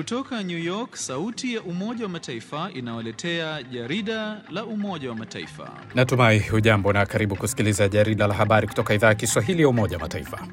Kutoka New York, sauti ya Umoja wa Mataifa inawaletea jarida la Umoja wa Mataifa. Natumai hujambo na karibu kusikiliza jarida la habari kutoka idhaa ya Kiswahili ya Umoja wa Mataifa.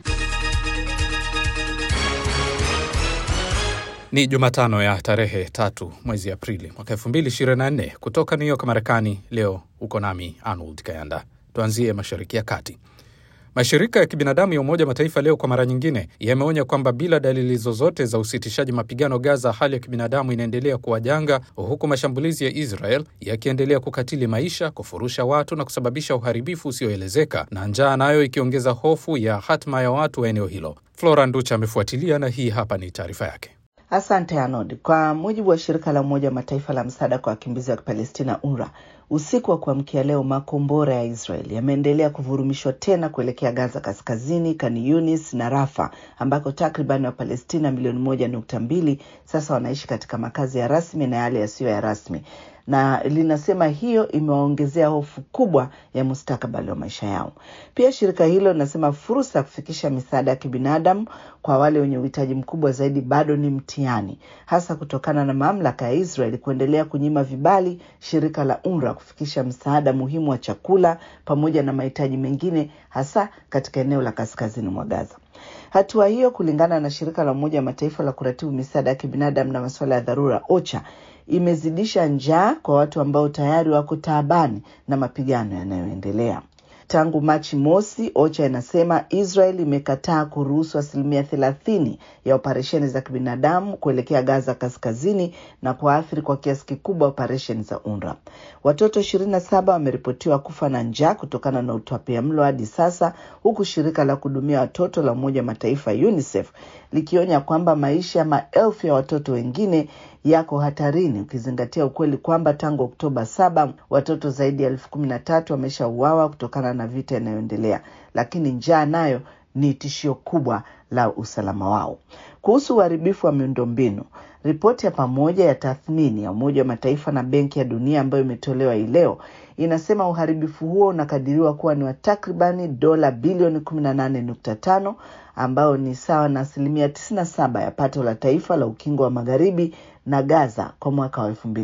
Ni Jumatano ya tarehe 3 mwezi Aprili mwaka 2024 kutoka New York, Marekani. Leo uko nami Arnold Kayanda. Tuanzie Mashariki ya Kati. Mashirika ya kibinadamu ya Umoja wa Mataifa leo kwa mara nyingine yameonya kwamba bila dalili zozote za usitishaji mapigano Gaza, hali ya kibinadamu inaendelea kuwa janga, huku mashambulizi ya Israel yakiendelea kukatili maisha, kufurusha watu na kusababisha uharibifu usioelezeka, na njaa nayo ikiongeza hofu ya hatma ya watu wa eneo hilo. Flora Nducha amefuatilia na hii hapa ni taarifa yake. Asante Arnold. Kwa mujibu wa shirika la Umoja wa Mataifa la msaada kwa wakimbizi wa Palestina UNRWA, usiku wa kuamkia leo makombora ya Israel yameendelea kuvurumishwa tena kuelekea Gaza kaskazini, Khan Yunis na Rafah, ambako takriban wa Palestina milioni 1.2 sasa wanaishi katika makazi ya rasmi na yale yasiyo ya rasmi, na linasema hiyo imewaongezea hofu kubwa ya mustakabali wa maisha yao. Pia shirika hilo linasema fursa ya kufikisha misaada ya kibinadamu kwa wale wenye uhitaji mkubwa zaidi bado ni mtihani, hasa kutokana na mamlaka ya Israel kuendelea kunyima vibali shirika la UNRWA kufikisha msaada muhimu wa chakula pamoja na mahitaji mengine, hasa katika eneo la kaskazini mwa Gaza. Hatua hiyo, kulingana na shirika la Umoja wa Mataifa la kuratibu misaada ya kibinadamu na masuala ya dharura OCHA, imezidisha njaa kwa watu ambao tayari wako taabani na mapigano yanayoendelea. Tangu Machi mosi, OCHA inasema Israel imekataa kuruhusu 30% ya operesheni za kibinadamu kuelekea Gaza kaskazini na kuathiri kwa kiasi kikubwa operesheni za UNRWA. Watoto 27 wameripotiwa kufa na njaa kutokana na utapiamlo hadi sasa, huku shirika la kuhudumia watoto la Umoja wa Mataifa UNICEF likionya kwamba maisha ya maelfu ya watoto wengine yako hatarini, ukizingatia ukweli kwamba tangu Oktoba 7 watoto zaidi ya 13,000 wameshauawa kutokana na vita inayoendelea, lakini njaa nayo ni tishio kubwa la usalama wao. Kuhusu uharibifu wa miundombinu, ripoti ya pamoja ya tathmini ya Umoja wa Mataifa na Benki ya Dunia ambayo imetolewa leo inasema uharibifu huo unakadiriwa kuwa ni wa takribani dola bilioni 18.5, ambao ni sawa na 97% ya pato la taifa la Ukingo wa Magharibi na Gaza kwa mwaka wa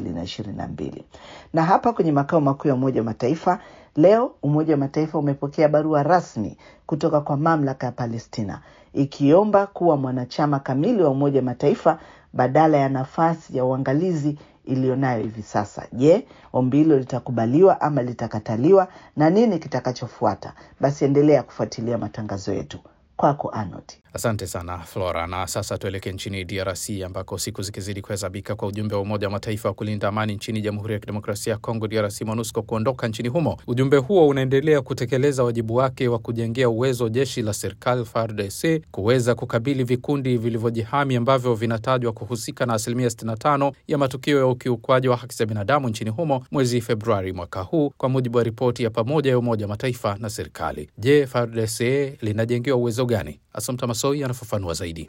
2022. Na hapa kwenye makao makuu ya Umoja wa Mataifa leo, Umoja wa Mataifa umepokea barua rasmi kutoka kwa mamlaka ya Palestina ikiomba kuwa mwanachama kamili wa Umoja wa Mataifa badala ya nafasi ya uangalizi ilionayo hivi sasa. Je, ombi hilo litakubaliwa ama litakataliwa, na nini kitakachofuata? Basi endelea kufuatilia matangazo yetu. Kwako Arnold. Asante sana Flora. Na sasa tuelekee nchini DRC ambako siku zikizidi kuhesabika kwa ujumbe wa Umoja wa Mataifa kulinda amani nchini Jamhuri ya Kidemokrasia ya Kongo DRC MONUSCO kuondoka nchini humo. Ujumbe huo unaendelea kutekeleza wajibu wake wa kujengea uwezo jeshi la serikali FARDC kuweza kukabili vikundi vilivyojihami ambavyo vinatajwa kuhusika na 65% ya matukio ya ukiukwaji wa haki za binadamu nchini humo mwezi Februari mwaka huu, kwa mujibu wa ripoti ya pamoja ya Umoja wa Mataifa na serikali. Je, FARDC linajengewa uwezo gani? Assumpta Massoi anafafanua zaidi.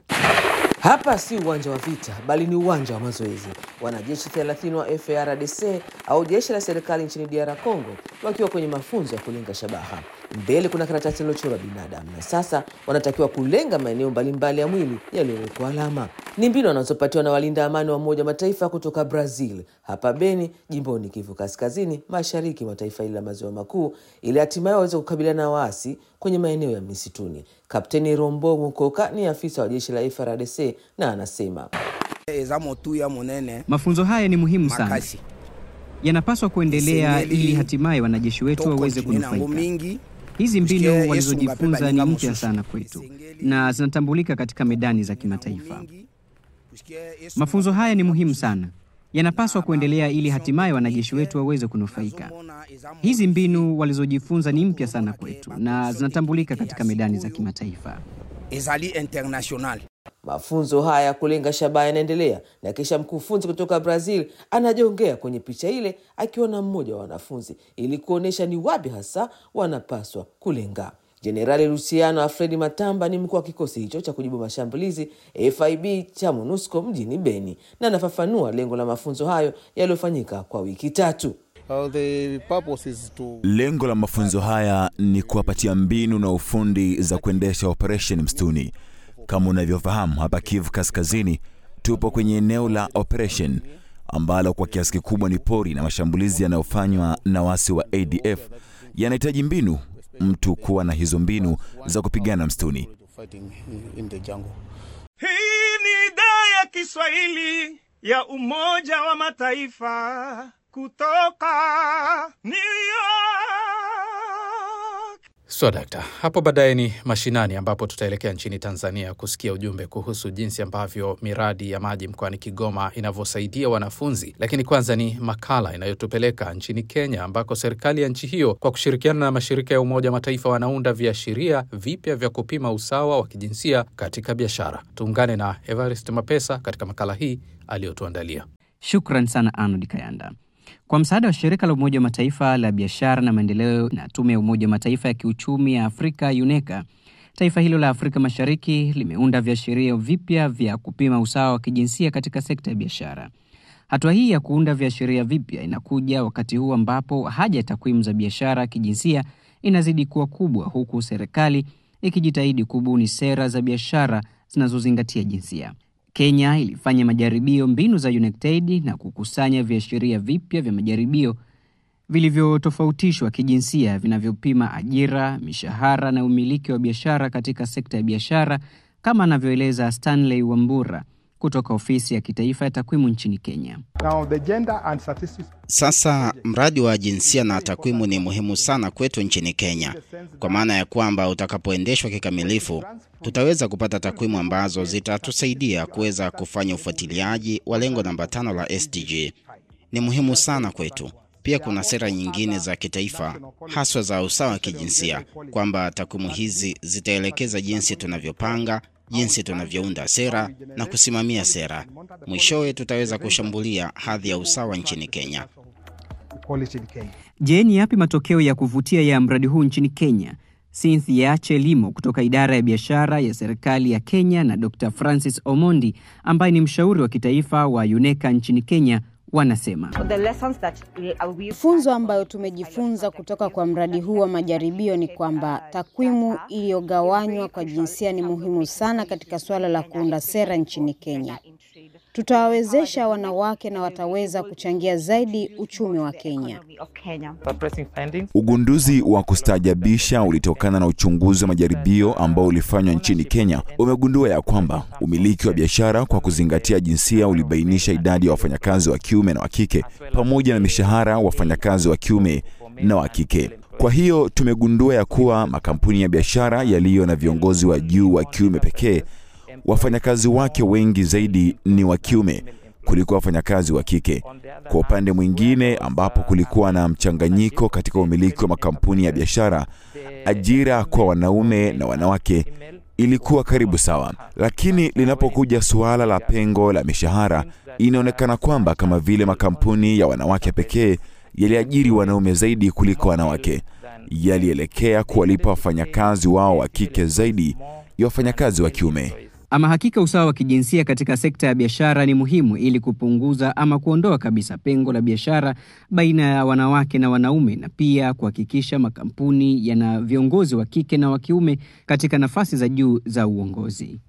Hapa si uwanja wa vita, bali ni uwanja wa mazoezi. Wanajeshi 30 wa FARDC au jeshi la serikali nchini DR Congo wakiwa kwenye mafunzo ya kulenga shabaha. Mbele kuna karatasi iliyochorwa binadamu, na sasa wanatakiwa kulenga maeneo mbalimbali ya mwili yaliyowekwa alama. Ni mbinu wanazopatiwa na walinda amani wa Umoja wa Mataifa kutoka Brazil, hapa Beni, jimboni Kivu Kaskazini, mashariki mwa taifa hili la Maziwa Makuu, ili hatimaye waweze kukabiliana na waasi kwenye maeneo ya misituni. Kapteni Rombo Mukoka ni afisa wa jeshi la FARDC na anasema, mafunzo haya ni muhimu sana. Yanapaswa kuendelea ili hatimaye wanajeshi wetu waweze kunufaika. Hizi mbinu walizojifunza ni mpya sana kwetu na zinatambulika katika medani za kimataifa. Mafunzo haya ni muhimu sana. Yanapaswa kuendelea ili hatimaye wanajeshi wetu waweze kunufaika. Hizi mbinu walizojifunza ni mpya sana kwetu na zinatambulika katika medani za kimataifa. Mafunzo haya kulenga shabaha yanaendelea, na kisha mkufunzi kutoka Brazil anajongea kwenye picha ile akiwa na mmoja wa wanafunzi ili kuonesha ni wapi hasa wanapaswa kulenga. Jenerali Luciano Alfredi Matamba ni mkuu wa kikosi hicho cha kujibu mashambulizi FIB cha MONUSCO mjini Beni, na anafafanua lengo la mafunzo hayo yaliyofanyika kwa wiki 3. Lengo la mafunzo haya ni kuwapatia mbinu na ufundi za kuendesha operation msituni. Kama unavyofahamu, hapa Kivu Kaskazini Tupo kwenye eneo la operation ambalo kwa kiasi kikubwa ni pori, na mashambulizi yanayofanywa na wasi wa ADF yanahitaji mbinu, mtu kuwa na hizo mbinu za kupigana msituni. Hii ni idhaa ya Kiswahili ya Umoja wa Mataifa kutoka New York. Dakta, hapo baadaye ni mashinani ambapo tutaelekea nchini Tanzania kusikia ujumbe kuhusu jinsi ambavyo miradi ya maji mkoani Kigoma inavyosaidia wanafunzi. Lakini kwanza ni makala inayotupeleka nchini Kenya ambako serikali ya nchi hiyo kwa kushirikiana na mashirika ya Umoja wa Mataifa wanaunda viashiria vipya vya kupima usawa wa kijinsia katika biashara. Tuungane na Evarist Mapesa katika makala hii aliyotuandalia. Shukran sana Arnold Kayanda. Kwa msaada wa shirika la Umoja wa Mataifa la biashara na maendeleo na tume ya Umoja wa Mataifa ya kiuchumi ya Afrika UNECA, taifa hilo la Afrika Mashariki limeunda viashiria vipya vya kupima usawa wa kijinsia katika sekta ya biashara. Hatua hii ya kuunda viashiria vipya inakuja wakati huu ambapo haja ya takwimu za biashara kijinsia inazidi kuwa kubwa, huku serikali ikijitahidi kubuni sera za biashara zinazozingatia jinsia. Kenya ilifanya majaribio mbinu za UNECTAID na kukusanya viashiria vipya vya majaribio vilivyotofautishwa kijinsia vinavyopima ajira, mishahara na umiliki wa biashara katika sekta ya biashara, kama anavyoeleza Stanley Wambura kutoka ofisi ya kitaifa ya takwimu nchini Kenya. Sasa mradi wa jinsia na takwimu ni muhimu sana kwetu nchini Kenya, kwa maana ya kwamba utakapoendeshwa kikamilifu tutaweza kupata takwimu ambazo zitatusaidia kuweza kufanya ufuatiliaji wa lengo namba 5 la SDG. Ni muhimu sana kwetu. Pia kuna sera nyingine za kitaifa haswa za usawa wa kijinsia, kwamba takwimu hizi zitaelekeza jinsi tunavyopanga, jinsi tunavyounda sera na kusimamia sera. Mwishowe tutaweza kushambulia hadhi ya usawa nchini Kenya. Je, ni yapi matokeo ya kuvutia ya mradi huu nchini Kenya? Cynthia Chelimo kutoka idara ya biashara ya serikali ya Kenya na Dr. Francis Omondi ambaye ni mshauri wa kitaifa wa UNECA nchini Kenya wanasema. Funzo ambayo tumejifunza kutoka kwa mradi huu wa majaribio ni kwamba takwimu iliyogawanywa kwa jinsia ni muhimu sana katika suala la kuunda sera nchini Kenya. Tutawawezesha wanawake na wataweza kuchangia zaidi uchumi wa Kenya. Ugunduzi wa kustaajabisha ulitokana na uchunguzi wa majaribio ambao ulifanywa nchini Kenya. Umegundua ya kwamba umiliki wa biashara kwa kuzingatia jinsia ulibainisha idadi ya wafanyakazi wa kiume na wa kike pamoja na mishahara wa wafanyakazi wa kiume na wa kike. Kwa hiyo tumegundua ya kuwa makampuni ya biashara yaliyo na viongozi wa juu wa kiume pekee, wafanyakazi wake wengi zaidi ni wa kiume kuliko wafanyakazi wa kike. Kwa upande mwingine, ambapo kulikuwa na mchanganyiko katika umiliki wa makampuni ya biashara, ajira kwa wanaume na wanawake ilikuwa karibu sawa. Lakini linapokuja suala la pengo la mishahara, inaonekana kwamba kama vile makampuni ya wanawake pekee yaliajiri wanaume zaidi kuliko wanawake, yalielekea kuwalipa wafanyakazi wao wa kike zaidi ya wafanyakazi wa kiume. Ama hakika usawa wa kijinsia katika sekta ya biashara ni muhimu ili kupunguza ama kuondoa kabisa pengo la biashara baina ya wanawake na wanaume, na pia kuhakikisha makampuni yana viongozi wa kike na wa kiume katika nafasi za juu za uongozi.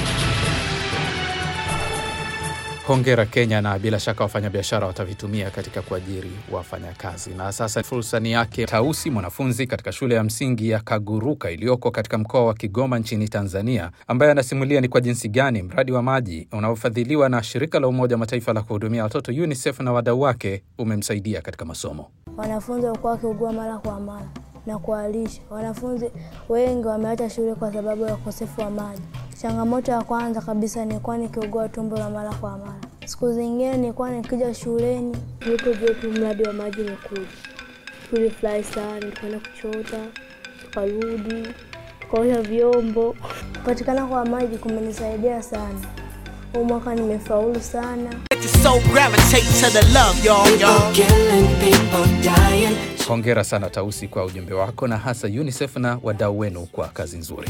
Hongera Kenya, na bila shaka wafanyabiashara watavitumia katika kuajiri wafanyakazi. Na sasa fursa ni yake Tausi, mwanafunzi katika shule ya msingi ya Kaguruka iliyoko katika mkoa wa Kigoma nchini Tanzania, ambaye anasimulia ni kwa jinsi gani mradi wa maji unaofadhiliwa na shirika la Umoja wa Mataifa la kuhudumia watoto UNICEF na wadau wake umemsaidia katika masomo. Wanafunzi walikuwa wakiugua mara kwa mara na kualisha. Wanafunzi wengi wameacha shule kwa sababu ya ukosefu wa maji. Changamoto ya kwanza kabisa nilikuwa nikiugua tumbo la mara kwa mara. Siku zingine nilikuwa nikija shuleni, tulipojua mradi wa maji umekuja. Tulifurahi sana, tukaenda kuchota, tukarudi, tukaosha vyombo. Kupatikana kwa maji kumenisaidia sana. Huu mwaka nimefaulu sana. Hongera sana Tausi kwa ujumbe wako, na hasa UNICEF na wadau wenu kwa kazi nzuri.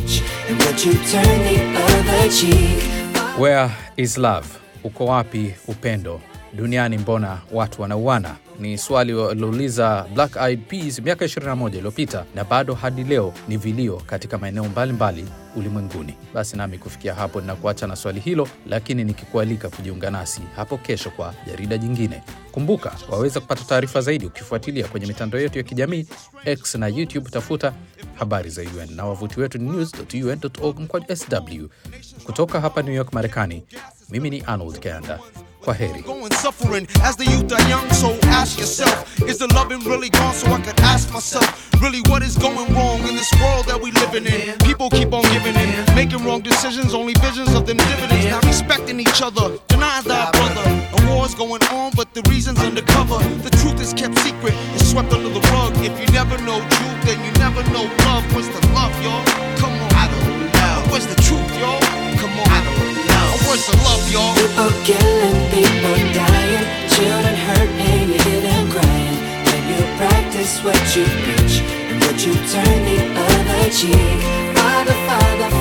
Where is love? Uko wapi upendo? Duniani mbona watu wanauana? Ni swali walilouliza Black Eyed Peas miaka 21 iliyopita na bado hadi leo ni vilio katika maeneo mbalimbali ulimwenguni. Basi nami kufikia hapo ninakuacha na swali hilo, lakini nikikualika kujiunga nasi hapo kesho kwa jarida jingine. Kumbuka, waweza kupata taarifa zaidi ukifuatilia kwenye mitandao yetu ya kijamii, X na YouTube, tafuta habari za UN, na wavuti wetu ni news.un.org/sw. Kutoka hapa New York, Marekani, mimi ni Arnold Kayanda. Kwaheri. Suffering as the youth are young, so ask yourself, is the loving really gone? So I could ask myself, really what is going wrong in this world that we living in? People keep on giving in, making wrong decisions, only visions of them dividends, not respecting each other, denying thy brother. A war's going on, but the reason's undercover. The truth is kept secret, it's swept under the rug. If you never know truth, then you never know love. What's the love, y'all? Come on, I don't know. What's the truth, y'all? Come on, I don't know. What's the love, y'all? People killing, people dying, children hurt and you hear them crying. When you practice what you preach and what you turn the other cheek, Father, Father,